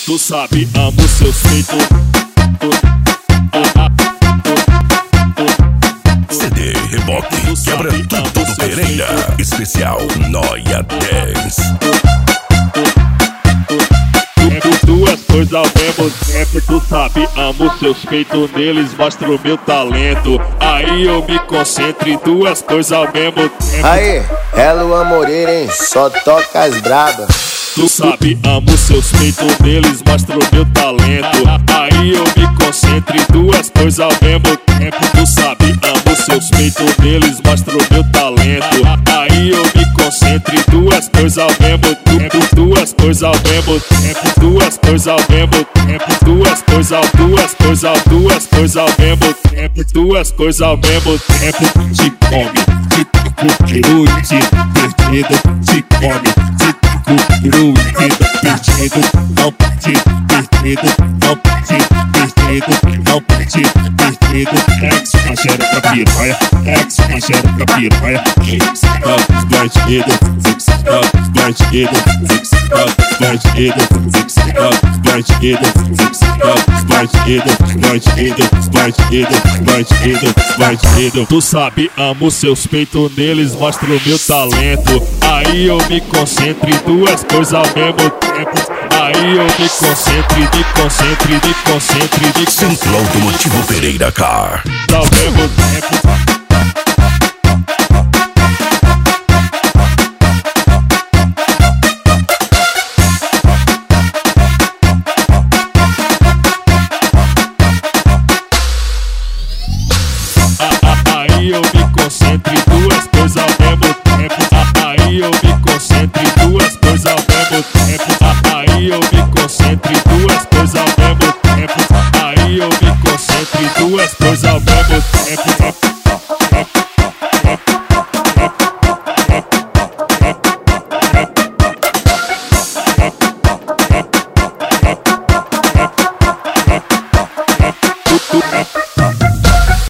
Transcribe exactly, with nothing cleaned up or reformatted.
Tu sabe, amo seus peitos. C D Reboque, quebra tudo do Pereira. Especial Noia dez. Duas coisas ao mesmo tempo. Tu sabe, amo seus peitos, neles mostro meu talento. Aí eu me concentro em duas coisas ao mesmo tempo. Aí, é Luan Moreira, hein? Só toca as brabas. Tu sabe, amo seus peitos, neles mostro meu talento. Aí eu me concentro em duas coisas ao mesmo tempo. Tu sabe, amo seus peitos, neles mostro meu talento. Aí eu me concentro em duas coisas ao mesmo tempo. Duas coisas ao mesmo tempo. Duas coisas ao mesmo tempo. Duas coisas ao duas coisas ao duas coisas ao mesmo tempo. Duas coisas ao mesmo tempo. Te come, te taco, peru, te perdido, te come, te taco, peru, te perdido, não pode, perdido, não pode, perdido, não pode, perdido. Ex uma xereca piranha, ex uma xereca piranha. Ex up, bandido, fix up, bandido, fix up, bandido, fix up, bandido, fix up, bandido, bandido, bandido, bandido, bandido. Tu sabe, amo seus peitos, neles mostro meu talento. Aí eu me concentro em duas coisas ao mesmo tempo. Aí eu me concentro, me concentro, me concentro, me concentro. Centro Automotivo Pereira Car. Ao mesmo tempo. Aí eu me concentro em duas coisas ao mesmo tempo. Aí eu me concentro em duas coisas ao mesmo tempo. Aí eu me concentro em duas coisas ao mesmo tempo. Aí eu me concentro em duas coisas